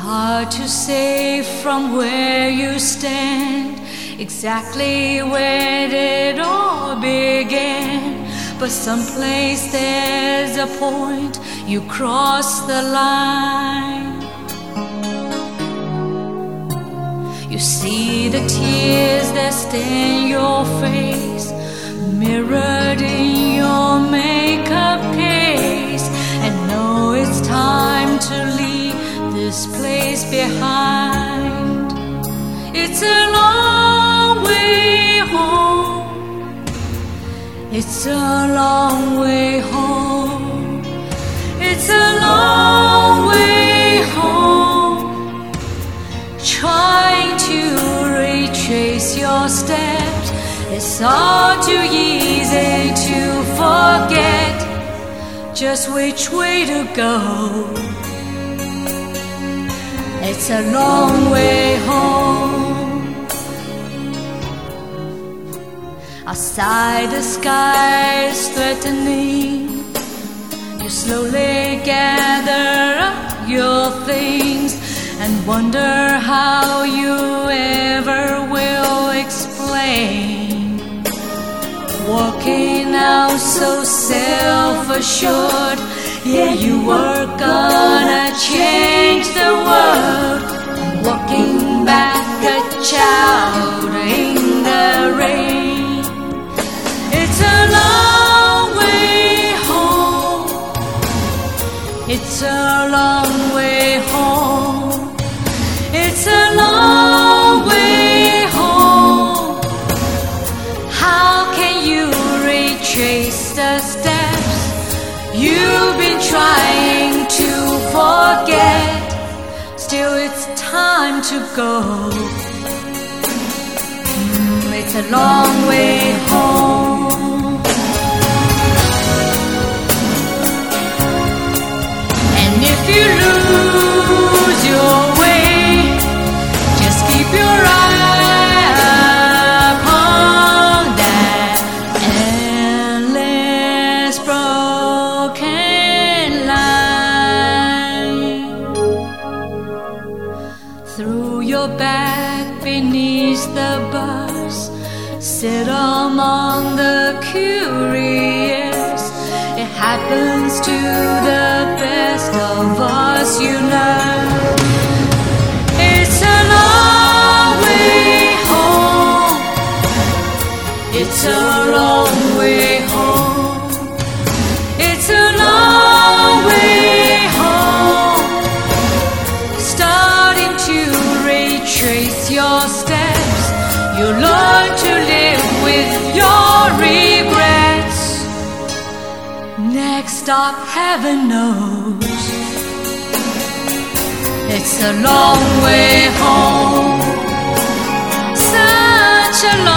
hard to say from where you stand exactly where it all began, but someplace there's a point you cross the line. You see the tears that stain your face, mirrored in your makeup case, and know it's time to leave this place behind. It's a long way home. It's a long way home. It's a long way home. Trying to retrace your steps, it's all too easy to forget just which way to go. It's a long way home. Outside the sky is threatening. You slowly gather up your things and wonder how you ever will explain. Walking out so self-assured, yeah, you were gonna change the world. Walking back a child in the rain. It's a long way home. It's a long way home. It's a long way home. How can you retrace the steps you've been trying to forget? Still it's time to go. It's a long way home. And if you lose your way, just keep your eye upon that endless broken line. Through your back beneath the bus, sit among the curious. It happens to the best of us, you know. It's a long way home. It's a long way home. It's a long way home. Starting to retrace your steps, you learn to live with your regrets. Next stop, heaven knows. It's a long way home. Such a long